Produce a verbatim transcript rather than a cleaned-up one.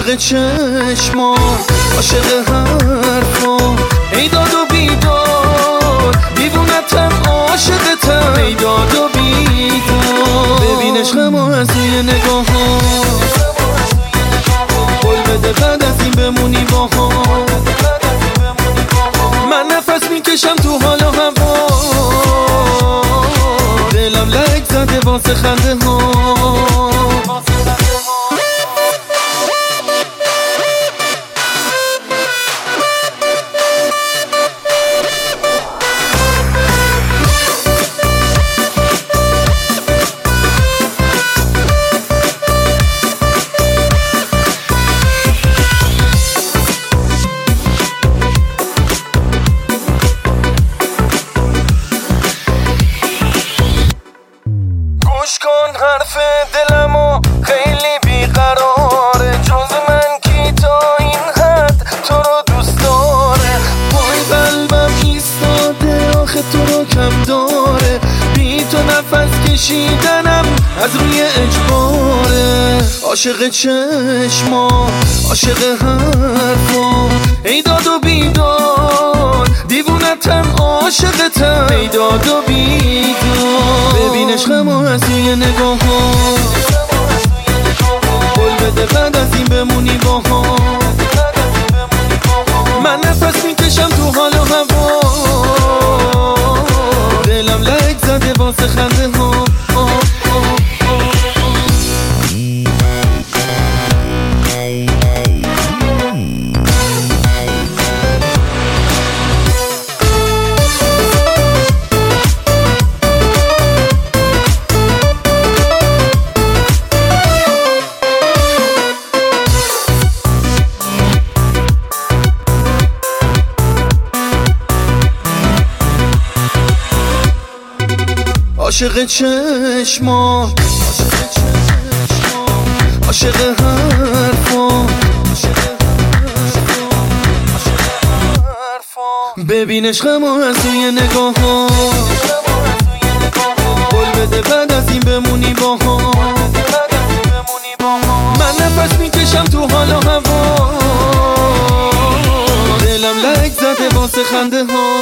عاشق چشما، عاشق حرفا، ای داد و بیدار، دیوونتم عاشقتم، ای داد و بیدار. ببین عشقمو از توی نگاه ها، قول بده بعد از این بمونی با هم. من نفس میکشم تو حال و هوا، دلم لک زده واسه خنده ها. گوش کن حرف دلمو، خیلی بیقراره، جز من کی تا این حد تو رو دوست داره. وای قلبم ایستاده آخه تو رو کم داره، بی تو نفس کشیدنم از روی اجباره. عاشق چشما، عاشق حرفا، ای داد و بیدار، دیوونتم عاشقتم، ای داد و بیدار. ببین عشقمو از توی نگاه ها، قول بده بعد از این بمونی با هم. من نفس میکشم تو حال و هوا، دلم لک زده واسه خنده ها. عاشق چشما، عاشق حرفا، ببین عشقمو از توی نگاه ها، قول بده بعد از این بمونی با هم. من نفس میکشم تو حال و هوا، دلم لک زده واسه خنده ها.